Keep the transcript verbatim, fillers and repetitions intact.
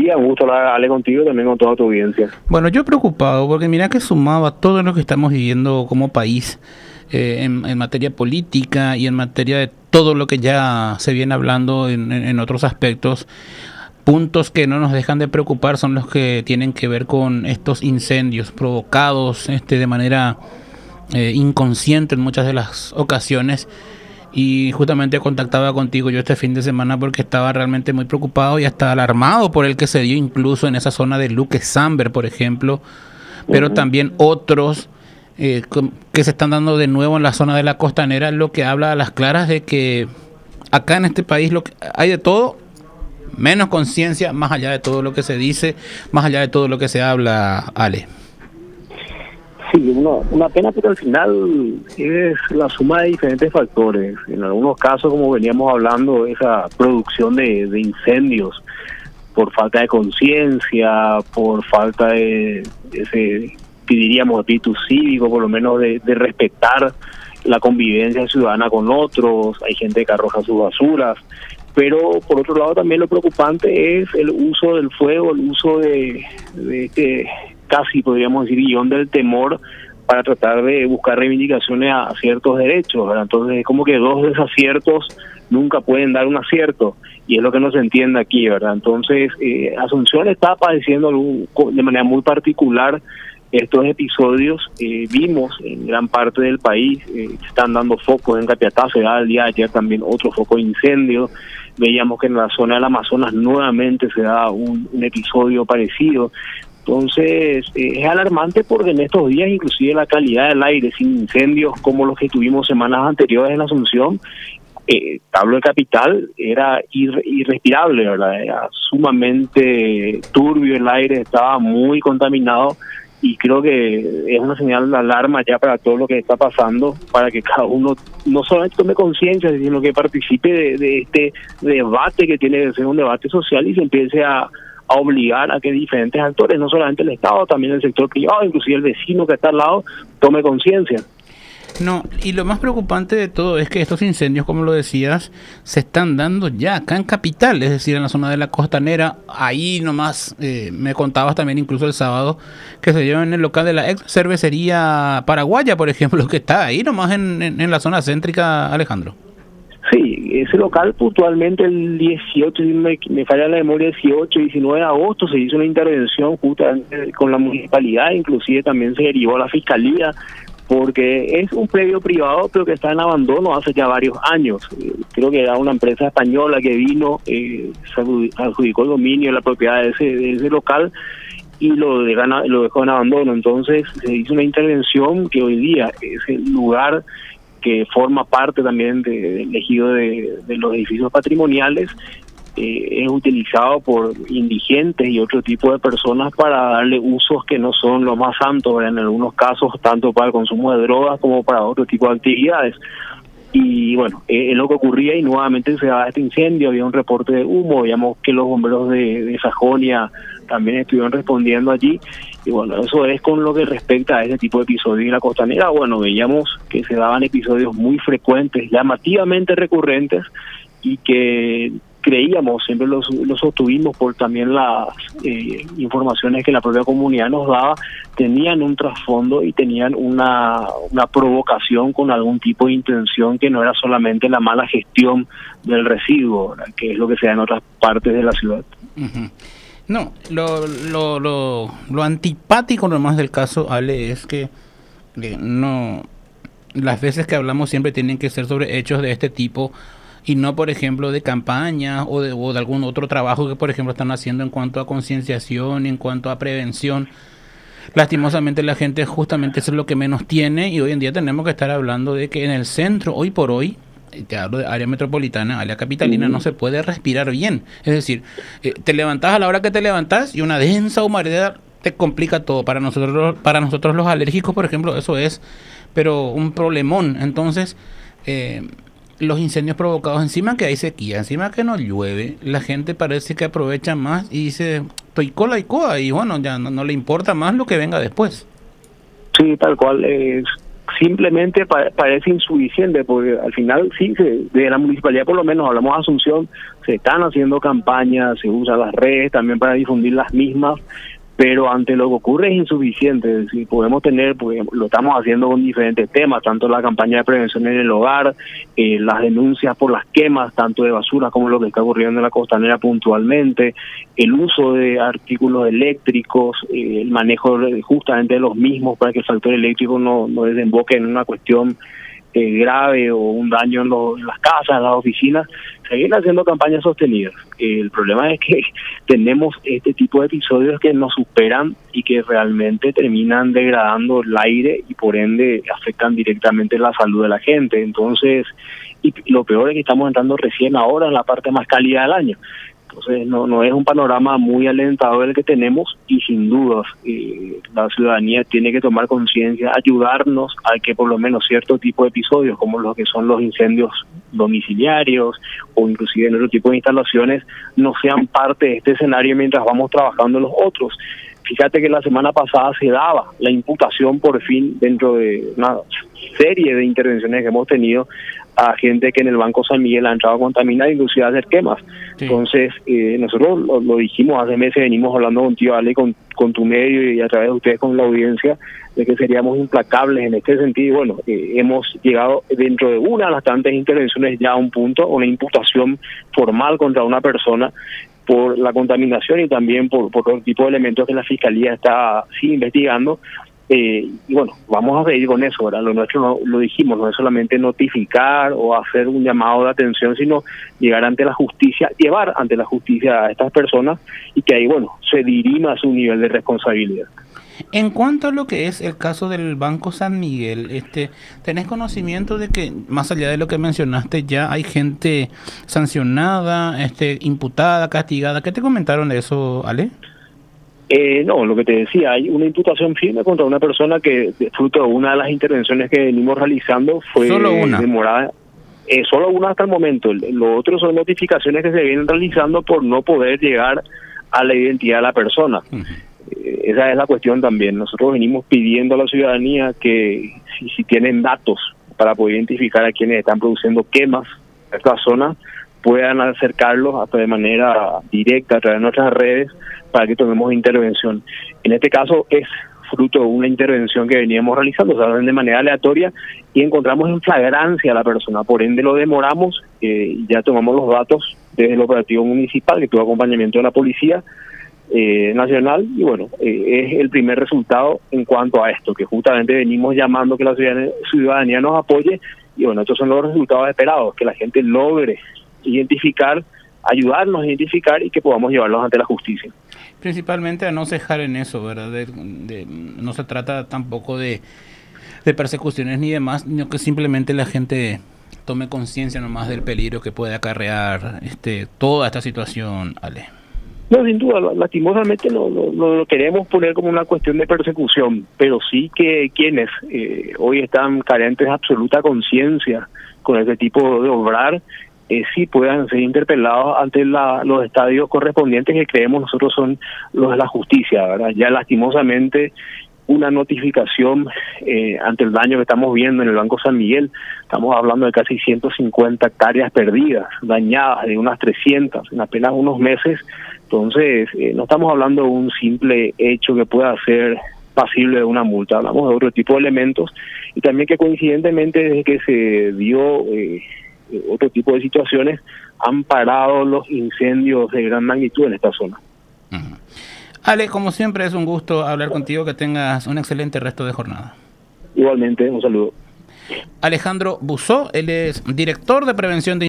día, un gusto hablar Ale, contigo y también con toda tu audiencia. Bueno, yo preocupado porque mira que sumaba todo lo que estamos viviendo como país eh, en, en materia política y en materia de todo lo que ya se viene hablando en, en, en otros aspectos. Puntos que no nos dejan de preocupar son los que tienen que ver con estos incendios provocados este, de manera eh, inconsciente en muchas de las ocasiones. Y justamente contactaba contigo yo este fin de semana porque estaba realmente muy preocupado y hasta alarmado por el que se dio incluso en esa zona de Luque Samber, por ejemplo, pero uh-huh. también otros eh, que se están dando de nuevo en la zona de la costanera, lo que habla a las claras de que acá en este país lo que hay de todo, menos conciencia, más allá de todo lo que se dice, más allá de todo lo que se habla, Ale. Sí, una, una pena, pero al final es la suma de diferentes factores. En algunos casos, como veníamos hablando, esa producción de, de incendios por falta de conciencia, por falta de ese, diríamos, espíritu cívico, por lo menos de, de respetar la convivencia ciudadana con otros. Hay gente que arroja sus basuras. Pero por otro lado también lo preocupante es el uso del fuego, el uso de, de este casi podríamos decir guión del temor para tratar de buscar reivindicaciones a ciertos derechos, ¿verdad? Entonces es como que dos desaciertos nunca pueden dar un acierto y es lo que no se entiende aquí, ¿verdad? Entonces eh, Asunción está padeciendo algún, de manera muy particular estos episodios. Eh, vimos en gran parte del país, eh, están dando focos en Capiatá, se da el día de ayer también otro foco de incendio. Veíamos que en la zona del Amazonas nuevamente se da un, un episodio parecido. Entonces eh, es alarmante porque en estos días inclusive la calidad del aire sin incendios como los que tuvimos semanas anteriores en Asunción, eh, hablo de capital, era ir, irrespirable, ¿verdad? Era sumamente turbio el aire, estaba muy contaminado. Y creo que es una señal de alarma ya para todo lo que está pasando, para que cada uno no solamente tome conciencia, sino que participe de, de este debate que tiene que ser un debate social y se empiece a, a obligar a que diferentes actores, no solamente el Estado, también el sector privado, inclusive el vecino que está al lado, tome conciencia. No, y lo más preocupante de todo es que estos incendios, como lo decías, se están dando ya acá en Capital, es decir, en la zona de la costanera. Ahí nomás, eh, me contabas también incluso el sábado, que se dio en el local de la ex cervecería paraguaya, por ejemplo, que está ahí nomás en, en, en la zona céntrica, Alejandro. Sí, ese local puntualmente el dieciocho, si me, me falla la memoria, dieciocho, diecinueve de agosto se hizo una intervención justamente con la municipalidad, inclusive también se derivó a la fiscalía, porque es un predio privado pero que está en abandono hace ya varios años. Eh, creo que era una empresa española que vino, eh, se adjudicó el dominio, la propiedad de ese, de ese local y lo, de, lo dejó en abandono. Entonces se hizo una intervención que hoy día es el lugar que forma parte también de, del ejido de, de los edificios patrimoniales. Eh, es utilizado por indigentes y otro tipo de personas para darle usos que no son lo más santos, ¿verdad? En algunos casos tanto para el consumo de drogas como para otro tipo de actividades. Y bueno, eh, es lo que ocurría y nuevamente se daba este incendio, había un reporte de humo, veíamos que los bomberos de, de Sajonia también estuvieron respondiendo allí, y bueno, eso es con lo que respecta a ese tipo de episodios en la costanera. Bueno, veíamos que se daban episodios muy frecuentes, llamativamente recurrentes, y que creíamos, siempre los, los sostuvimos por también las eh, informaciones que la propia comunidad nos daba, tenían un trasfondo y tenían una, una provocación con algún tipo de intención que no era solamente la mala gestión del residuo, ¿verdad? Que es lo que se da en otras partes de la ciudad. Uh-huh. No, lo, lo, lo, lo antipático nomás del caso, Ale, es que eh, no, las veces que hablamos siempre tienen que ser sobre hechos de este tipo, y no, por ejemplo, de campaña o de, o de algún otro trabajo que, por ejemplo, están haciendo en cuanto a concienciación, en cuanto a prevención. Lastimosamente la gente justamente eso es lo que menos tiene, y hoy en día tenemos que estar hablando de que en el centro, hoy por hoy, te hablo de área metropolitana, área capitalina, uh-huh. no se puede respirar bien. Es decir, eh, te levantás a la hora que te levantás y una densa humareda te complica todo. Para nosotros, para nosotros los alérgicos, por ejemplo, eso es, pero un problemón. Entonces, eh, los incendios provocados, encima que hay sequía, encima que no llueve, la gente parece que aprovecha más y dice, estoy cola y coda, y bueno, ya no, no le importa más lo que venga después. Sí, tal cual. Eh, simplemente pa parece insuficiente, porque al final sí, se, de la municipalidad por lo menos, hablamos de Asunción, se están haciendo campañas, se usan las redes también para difundir las mismas, pero ante lo que ocurre es insuficiente. Si podemos tener, pues lo estamos haciendo con diferentes temas, tanto la campaña de prevención en el hogar, eh, las denuncias por las quemas, tanto de basura como lo que está ocurriendo en la costanera puntualmente, el uso de artículos eléctricos, eh, el manejo de, justamente de los mismos para que el factor eléctrico no, no desemboque en una cuestión eh, grave o un daño en, lo, en las casas, en las oficinas. Seguir haciendo campañas sostenidas. Eh, el problema es que tenemos este tipo de episodios que nos superan y que realmente terminan degradando el aire y por ende afectan directamente la salud de la gente. Entonces, y lo peor es que estamos entrando recién ahora en la parte más cálida del año. Entonces no, no es un panorama muy alentador el que tenemos y sin dudas eh, la ciudadanía tiene que tomar conciencia, ayudarnos a que por lo menos cierto tipo de episodios como los que son los incendios domiciliarios o inclusive en otro tipo de instalaciones no sean parte de este escenario mientras vamos trabajando en los otros. Fíjate que la semana pasada se daba la imputación por fin dentro de una serie de intervenciones que hemos tenido a gente que en el Banco San Miguel ha entrado a contaminar, inclusive a hacer quemas. Sí. Entonces, eh, nosotros lo, lo dijimos hace meses, venimos hablando contigo, Ale, con, con tu medio y a través de ustedes con la audiencia, de que seríamos implacables en este sentido. Y bueno, eh, hemos llegado dentro de una de las tantas intervenciones ya a un punto, una imputación formal contra una persona por la contaminación y también por, por otro tipo de elementos que la Fiscalía está sí, investigando. Eh, y bueno, vamos a seguir con eso, ¿verdad? Lo nuestro no, lo dijimos, no es solamente notificar o hacer un llamado de atención, sino llegar ante la justicia, llevar ante la justicia a estas personas y que ahí, bueno, se dirima su nivel de responsabilidad. En cuanto a lo que es el caso del Banco San Miguel, este, ¿tenés conocimiento de que, más allá de lo que mencionaste, ya hay gente sancionada, este, imputada, castigada? ¿Qué te comentaron de eso, Ale? Eh, no, lo que te decía, hay una imputación firme contra una persona que, fruto de una de las intervenciones que venimos realizando, fue ¿Solo una? demorada. Eh, solo una hasta el momento. Lo otro son notificaciones que se vienen realizando por no poder llegar a la identidad de la persona. Uh-huh. eh, esa es la cuestión también. Nosotros venimos pidiendo a la ciudadanía que si, si tienen datos para poder identificar a quienes están produciendo quemas en esta zona, puedan acercarlos hasta de manera directa a través de nuestras redes para que tomemos intervención. En este caso es fruto de una intervención que veníamos realizando, o sea, de manera aleatoria, y encontramos en flagrancia a la persona, por ende lo demoramos, eh, ya tomamos los datos desde el operativo municipal, que tuvo acompañamiento de la Policía eh, Nacional, y bueno, eh, es el primer resultado en cuanto a esto, que justamente venimos llamando que la ciudadanía, ciudadanía nos apoye, y bueno, estos son los resultados esperados, que la gente logre identificar, ayudarnos a identificar y que podamos llevarlos ante la justicia. Principalmente a no cejar en eso, ¿verdad? De, de, no se trata tampoco de, de persecuciones ni demás, sino que simplemente la gente tome conciencia nomás del peligro que puede acarrear este toda esta situación, Ale. No, sin duda, lastimosamente no, no, no lo queremos poner como una cuestión de persecución, pero sí que quienes eh, hoy están carentes de absoluta conciencia con este tipo de obrar, Eh, sí puedan ser interpelados ante la, los estadios correspondientes que creemos nosotros son los de la justicia, ¿verdad? Ya lastimosamente una notificación eh, ante el daño que estamos viendo en el Banco San Miguel, estamos hablando de casi ciento cincuenta hectáreas perdidas, dañadas, de unas trescientas en apenas unos meses. Entonces eh, no estamos hablando de un simple hecho que pueda ser pasible de una multa, hablamos de otro tipo de elementos y también que coincidentemente desde que se dio eh, otro tipo de situaciones han parado los incendios de gran magnitud en esta zona. Uh-huh. Ale, como siempre es un gusto hablar contigo, que tengas un excelente resto de jornada. Igualmente, un saludo. Alejandro Buzó, él es director de prevención de